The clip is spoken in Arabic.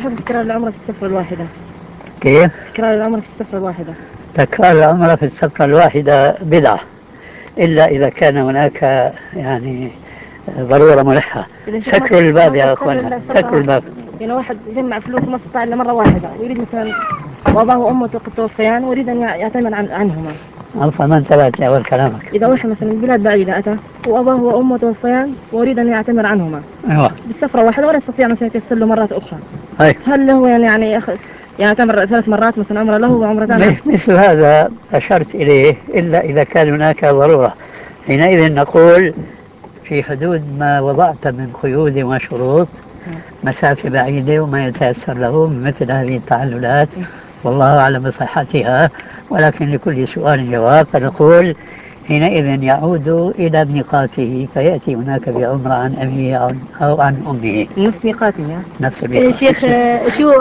يحب تكرار العمرة في السفرة الواحدة؟ كيف؟ تكرار العمرة في السفرة الواحدة. تكرار العمرة في السفرة الواحدة بدعة، إلا إذا كان هناك يعني ضرورة ملحة. سكروا الباب يا أخوانا، سكروا الباب. يعني واحد يجمع فلوس ما استطاع إلا مرة واحدة، ويريد مثلا وأباه وأمه توفيان ويريد أن يعتمر عنهما. عفوا ما انتبهت لأول كلامك. إذا واحد مثلا من بلاد بعيدة أتى وأباه وأمه توفيان ويريد أن يعتمر عنهما أيوة. بالسفرة واحدة ولا يستطيع مثلا يكسر له مرات أخرى، أي. هل له يعني يعتمر 3 مرات مثلا عمرة له وعمرتان؟ مثل هذا أشرت إليه، إلا إذا كان هناك ضرورة، حينئذ نقول في حدود ما وضعت من قيود وشروط، مسافة بعيدة وما يتيسر له مثل هذه التعللات، والله أعلم بصحتها، ولكن لكل سؤال جواب، فنقول حينئذ يعود إلى ميقاته فيأتي هناك بعمرة عن أبيه أو عن أمه. نفس ميقاته. نفس الميقات. شيخ شو